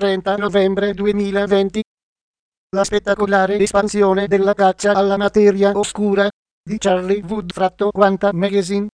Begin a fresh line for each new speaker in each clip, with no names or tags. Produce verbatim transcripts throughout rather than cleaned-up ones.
trenta novembre duemilaventi. La spettacolare espansione della caccia alla materia oscura di Charlie Wood fratto Quantum Magazine.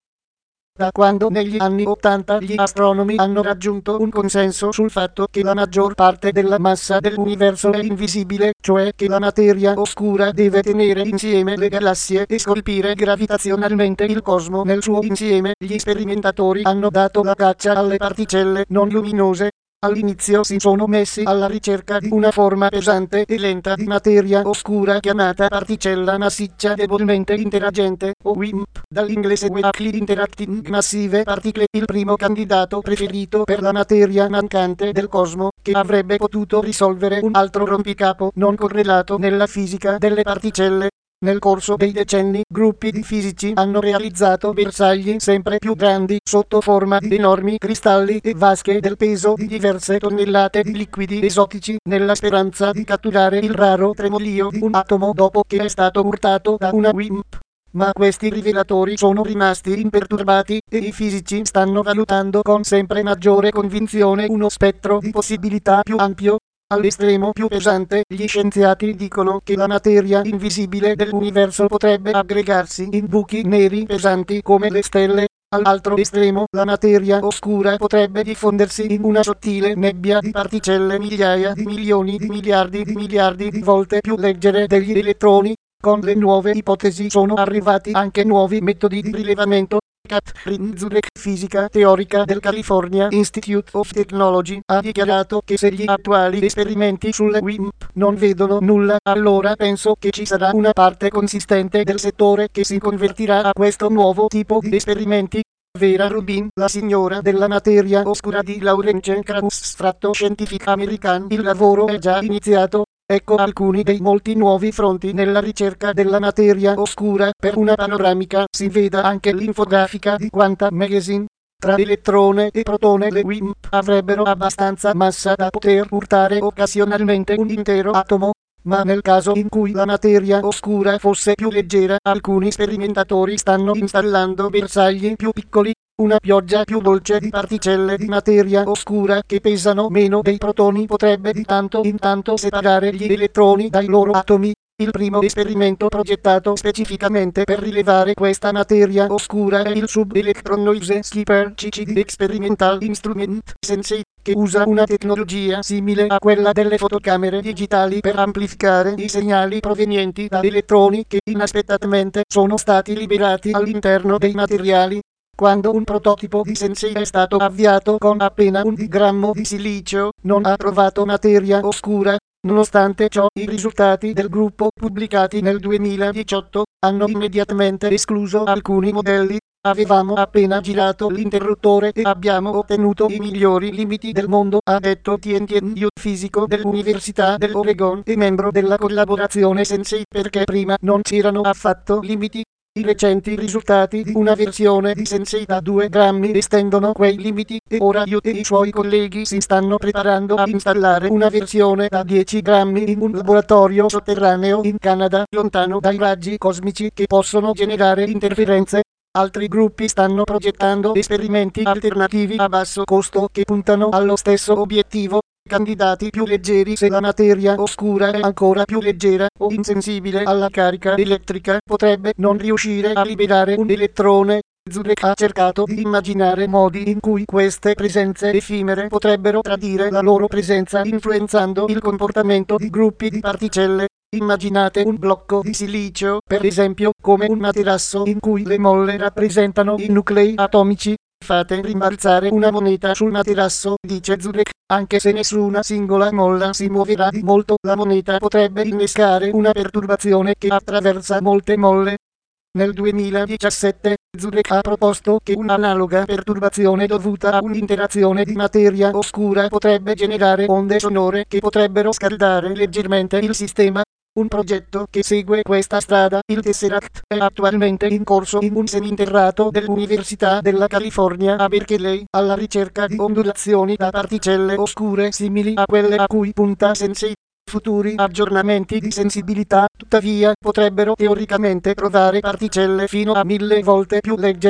Da quando negli anni ottanta gli astronomi hanno raggiunto un consenso sul fatto che la maggior parte della massa dell'universo è invisibile, cioè che la materia oscura deve tenere insieme le galassie e scolpire gravitazionalmente il cosmo nel suo insieme, gli sperimentatori hanno dato la caccia alle particelle non luminose. All'inizio si sono messi alla ricerca di una forma pesante e lenta di materia oscura chiamata particella massiccia debolmente interagente, o W I M P, dall'inglese Weakly Interacting Massive Particle, il primo candidato preferito per la materia mancante del cosmo, che avrebbe potuto risolvere un altro rompicapo non correlato nella fisica delle particelle. Nel corso dei decenni, gruppi di fisici hanno realizzato bersagli sempre più grandi sotto forma di enormi cristalli e vasche del peso di diverse tonnellate di liquidi esotici, nella speranza di catturare il raro tremolio di un atomo dopo che è stato urtato da una W I M P. Ma questi rivelatori sono rimasti imperturbati e i fisici stanno valutando con sempre maggiore convinzione uno spettro di possibilità più ampio. All'estremo più pesante, gli scienziati dicono che la materia invisibile dell'universo potrebbe aggregarsi in buchi neri pesanti come le stelle. All'altro estremo, la materia oscura potrebbe diffondersi in una sottile nebbia di particelle migliaia di milioni di miliardi di miliardi di volte più leggere degli elettroni. Con le nuove ipotesi sono arrivati anche nuovi metodi di rilevamento. Catherine Zurek, fisica teorica del California Institute of Technology, ha dichiarato che se gli attuali esperimenti sulle W I M P non vedono nulla, allora penso che ci sarà una parte consistente del settore che si convertirà a questo nuovo tipo di esperimenti. Vera Rubin, la signora della materia oscura di Lawrence Krauss, fratto Scientific American, il lavoro è già iniziato. Ecco alcuni dei molti nuovi fronti nella ricerca della materia oscura. Per una panoramica si veda anche l'infografica di Quantum Magazine. Tra elettrone e protone le W I M P avrebbero abbastanza massa da poter urtare occasionalmente un intero atomo, ma nel caso in cui la materia oscura fosse più leggera, alcuni sperimentatori stanno installando bersagli più piccoli. Una pioggia più dolce di particelle di materia oscura che pesano meno dei protoni potrebbe di tanto in tanto separare gli elettroni dai loro atomi. Il primo esperimento progettato specificamente per rilevare questa materia oscura è il Sub-Electron Noise Skipper C C D Experimental Instrument Sensei, che usa una tecnologia simile a quella delle fotocamere digitali per amplificare i segnali provenienti da elettroni che inaspettatamente sono stati liberati all'interno dei materiali. Quando un prototipo di Sensei è stato avviato con appena un grammo di silicio, non ha trovato materia oscura. Nonostante ciò, i risultati del gruppo, pubblicati nel duemiladiciotto, hanno immediatamente escluso alcuni modelli. Avevamo appena girato l'interruttore e abbiamo ottenuto i migliori limiti del mondo, ha detto Tien Tien Yu, fisico dell'Università dell'Oregon e membro della collaborazione Sensei, perché prima non c'erano affatto limiti. I recenti risultati di una versione di Sensei da due grammi estendono quei limiti e ora Yu e i suoi colleghi si stanno preparando a installare una versione da dieci grammi in un laboratorio sotterraneo in Canada, lontano dai raggi cosmici che possono generare interferenze. Altri gruppi stanno progettando esperimenti alternativi a basso costo che puntano allo stesso obiettivo. Candidati più leggeri. Se la materia oscura è ancora più leggera o insensibile alla carica elettrica, potrebbe non riuscire a liberare un elettrone. Zurek ha cercato di immaginare modi in cui queste presenze effimere potrebbero tradire la loro presenza influenzando il comportamento di gruppi di particelle. Immaginate un blocco di silicio, per esempio, come un materasso in cui le molle rappresentano i nuclei atomici. Fate rimbalzare una moneta sul materasso, dice Zurek, anche se nessuna singola molla si muoverà di molto, la moneta potrebbe innescare una perturbazione che attraversa molte molle. Nel duemiladiciassette, Zurek ha proposto che un'analoga perturbazione dovuta a un'interazione di materia oscura potrebbe generare onde sonore che potrebbero scaldare leggermente il sistema. Un progetto che segue questa strada, il Tesseract, è attualmente in corso in un seminterrato dell'Università della California a Berkeley, alla ricerca di ondulazioni da particelle oscure simili a quelle a cui punta Sensei. Futuri aggiornamenti di sensibilità, tuttavia, potrebbero teoricamente trovare particelle fino a mille volte più leggere.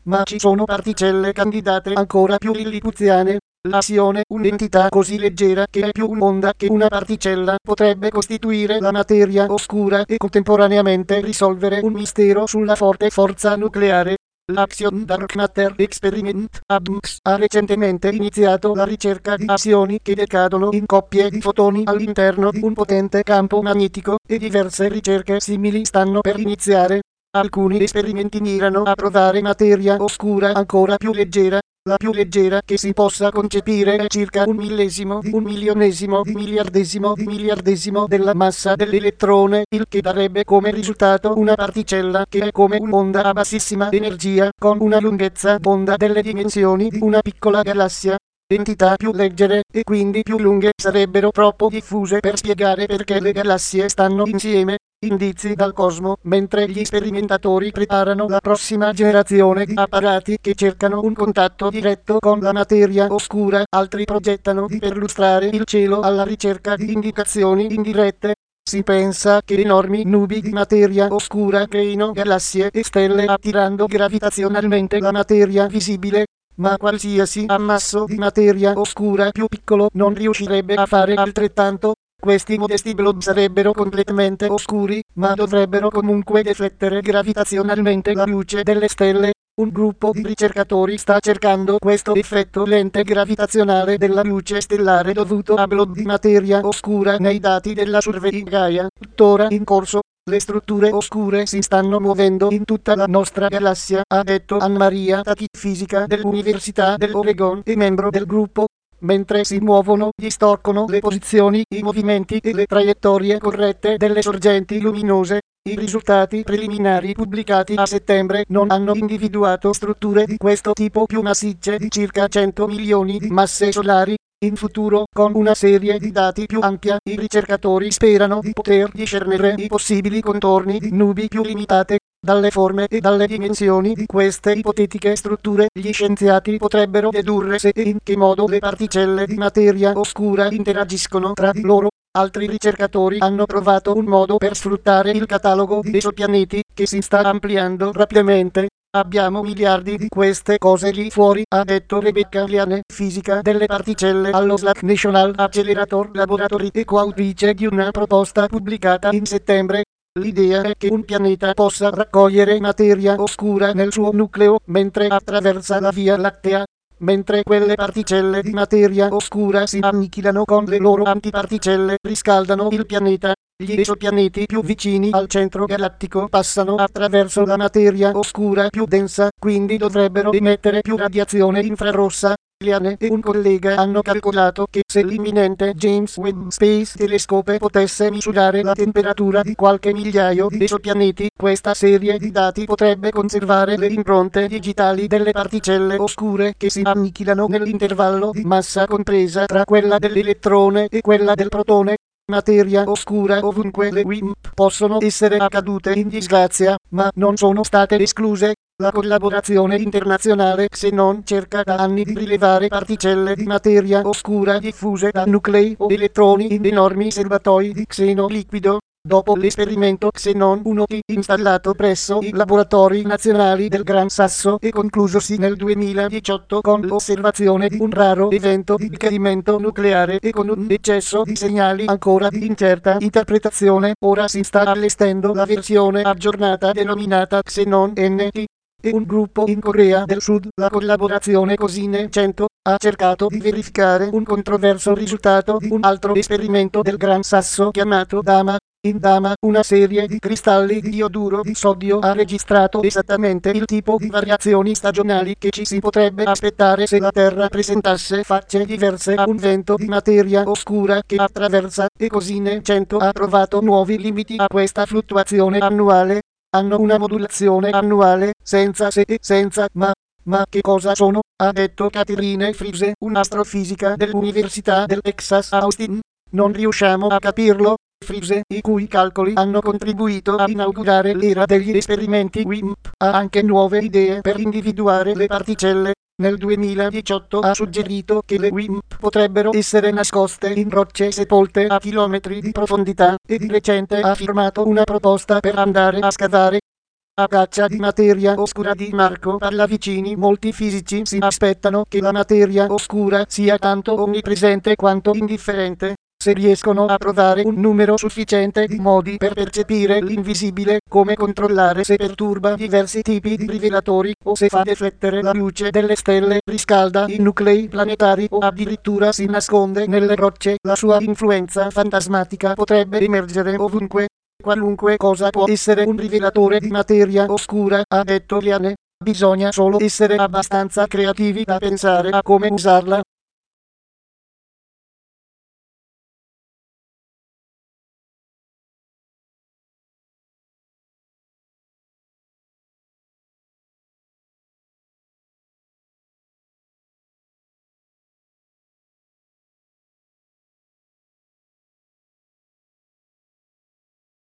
ma ci sono particelle candidate ancora più lillipuziane. L'azione, un'entità così leggera che è più un'onda che una particella, potrebbe costituire la materia oscura e contemporaneamente risolvere un mistero sulla forte forza nucleare. L'Axion Dark Matter Experiment A D M X ha recentemente iniziato la ricerca di azioni che decadono in coppie di fotoni all'interno di un potente campo magnetico, e diverse ricerche simili stanno per iniziare. Alcuni esperimenti mirano a provare materia oscura ancora più leggera. La più leggera che si possa concepire è circa un millesimo di un milionesimo di miliardesimo di miliardesimo della massa dell'elettrone, il che darebbe come risultato una particella che è come un'onda a bassissima energia, con una lunghezza d'onda delle dimensioni di una piccola galassia. Entità più leggere, e quindi più lunghe, sarebbero troppo diffuse per spiegare perché le galassie stanno insieme. Indizi dal cosmo, mentre gli sperimentatori preparano la prossima generazione di apparati che cercano un contatto diretto con la materia oscura, altri progettano di perlustrare il cielo alla ricerca di indicazioni indirette. Si pensa che enormi nubi di materia oscura creino galassie e stelle attirando gravitazionalmente la materia visibile. Ma qualsiasi ammasso di materia oscura più piccolo non riuscirebbe a fare altrettanto. Questi modesti blob sarebbero completamente oscuri, ma dovrebbero comunque deflettere gravitazionalmente la luce delle stelle. Un gruppo di ricercatori sta cercando questo effetto lente gravitazionale della luce stellare dovuto a blob di materia oscura nei dati della Survey Gaia, tuttora in corso. Le strutture oscure si stanno muovendo in tutta la nostra galassia, ha detto Anne-Maria Tati, fisica dell'Università dell'Oregon e membro del gruppo. Mentre si muovono, distorcono le posizioni, i movimenti e le traiettorie corrette delle sorgenti luminose. I risultati preliminari pubblicati a settembre non hanno individuato strutture di questo tipo più massicce di circa cento milioni di masse solari. In futuro, con una serie di dati più ampia, i ricercatori sperano di poter discernere i possibili contorni di nubi più limitate. Dalle forme e dalle dimensioni di queste ipotetiche strutture, gli scienziati potrebbero dedurre se e in che modo le particelle di materia oscura interagiscono tra di loro. Altri ricercatori hanno trovato un modo per sfruttare il catalogo di esopianeti, che si sta ampliando rapidamente. Abbiamo miliardi di queste cose lì fuori, ha detto Rebecca Liane, fisica delle particelle allo Slack National Accelerator Laboratory e coautrice di una proposta pubblicata in settembre. L'idea è che un pianeta possa raccogliere materia oscura nel suo nucleo mentre attraversa la Via Lattea. Mentre quelle particelle di materia oscura si annichilano con le loro antiparticelle, riscaldano il pianeta. Gli esopianeti più vicini al centro galattico passano attraverso la materia oscura più densa, quindi dovrebbero emettere più radiazione infrarossa. Liane e un collega hanno calcolato che se l'imminente James Webb Space Telescope potesse misurare la temperatura di qualche migliaio di esopianeti, questa serie di dati potrebbe conservare le impronte digitali delle particelle oscure che si annichilano nell'intervallo di massa compresa tra quella dell'elettrone e quella del protone. Materia oscura ovunque. Le W I M P possono essere accadute in disgrazia, ma non sono state escluse. La collaborazione internazionale Xenon cerca da anni di rilevare particelle di materia oscura diffuse da nuclei o elettroni in enormi serbatoi di xeno liquido. Dopo l'esperimento Xenon uno T installato presso i laboratori nazionali del Gran Sasso e conclusosi nel duemiladiciotto con l'osservazione di un raro evento di decadimento nucleare e con un eccesso di segnali ancora di incerta interpretazione, ora si sta allestendo la versione aggiornata denominata Xenon N T. E un gruppo in Corea del Sud, la collaborazione Cosine cento, ha cercato di verificare un controverso risultato di un altro esperimento del Gran Sasso chiamato Dama. In Dama, una serie di cristalli di ioduro di sodio ha registrato esattamente il tipo di variazioni stagionali che ci si potrebbe aspettare se la Terra presentasse facce diverse a un vento di materia oscura che attraversa, e Cosine cento ha trovato nuovi limiti a questa fluttuazione annuale. Hanno una modulazione annuale, senza se e senza ma. Ma che cosa sono? Ha detto Catherine Frise, un'astrofisica dell'Università del Texas a Austin. Non riusciamo a capirlo. Frise, i cui calcoli hanno contribuito a inaugurare l'era degli esperimenti W I M P, ha anche nuove idee per individuare le particelle. Nel duemiladiciotto ha suggerito che le W I M P potrebbero essere nascoste in rocce sepolte a chilometri di profondità, e di recente ha firmato una proposta per andare a scavare A caccia di materia oscura di Marco Pallavicini, molti fisici si aspettano che la materia oscura sia tanto onnipresente quanto indifferente. Se riescono a trovare un numero sufficiente di modi per percepire l'invisibile, come controllare se perturba diversi tipi di rivelatori o se fa deflettere la luce delle stelle, riscalda i nuclei planetari o addirittura si nasconde nelle rocce, la sua influenza fantasmatica potrebbe emergere ovunque. Qualunque cosa può essere un rivelatore di materia oscura, ha detto Liane. Bisogna solo essere abbastanza creativi da pensare a come usarla.